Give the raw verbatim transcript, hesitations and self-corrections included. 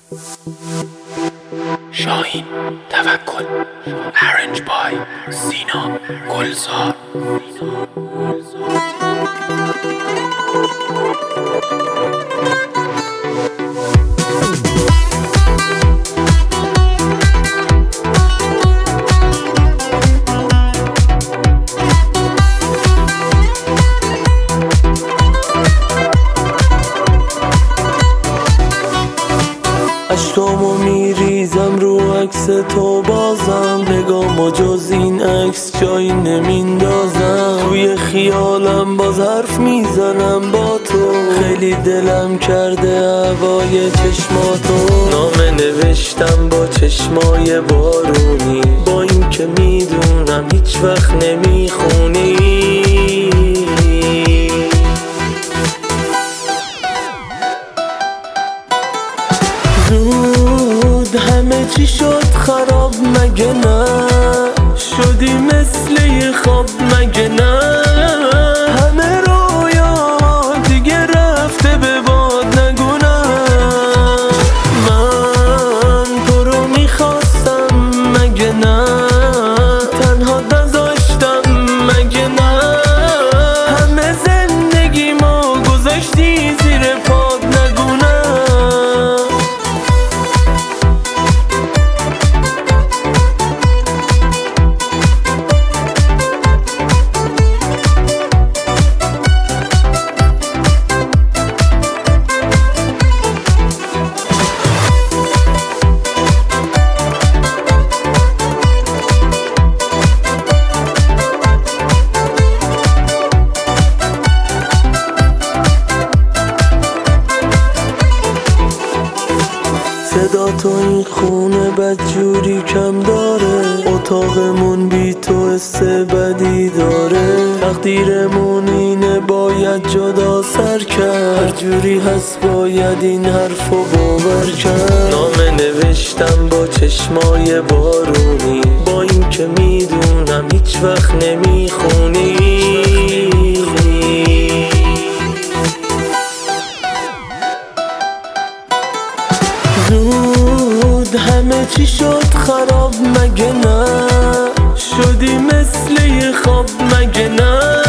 شاهین توکل. Arranged by سینا گلزار. اشکامو میریزم رو عکس تو، بازم نگامو جز این عکس جایی نمیندازم. توی خیالم باز حرف میزنم با تو، خیلی دلم کرده هوای چشماتو. نامه نوشتم با چشمای بارونی، با این که میدونم هیچ وقت نمیخونی. زود همه چی شد خراب مگه نه؟ شدی مثل یه خواب مگه نه؟ همه رویا دیگه رفته به باد نگو نه. من تو رو میخواستم مگه نه؟ تنها نذاشتم مگه نه؟ همه زندگیمو گذاشتی زیر پاد نگو نه. صدا تو این خونه بدجوری کم داره، اتاقمون بی تو حس بدی داره. تقدیرمون اینه باید جدا سر کرد، هر جوری هست باید این حرفو باور کرد. نامه نوشتم با چشمای بارونی، با این که میدونم هیچ وقت نمیخونی. زود همه چی شد خراب مگه نه؟ شدی مثل یه خواب مگه نه؟